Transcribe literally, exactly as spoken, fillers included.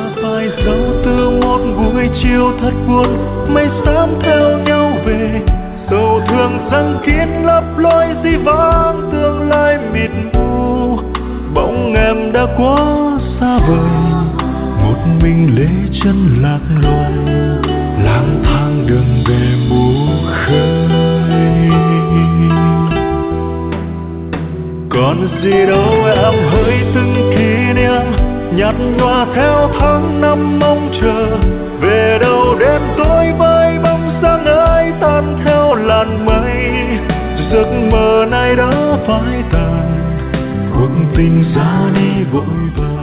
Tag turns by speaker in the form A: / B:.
A: phai dấu từ một buổi chiều thật buồn. Mây xám theo nhau về, sầu thương răng kín lấp lối dĩ vãng, tương lai mịt mù. Bỗng em đã quá xa vời, một mình lê chân lạc loài, lang thang đường về mù khơi. Còn gì đâu em hỡi từng kỷ niệm nhạt nhòa theo tháng năm mong chờ. Về đâu đêm tối với bóng dáng ấy tan theo làn mây. Giấc mơ nay đã phai tàn, cuộc tình ra đi vội vàng.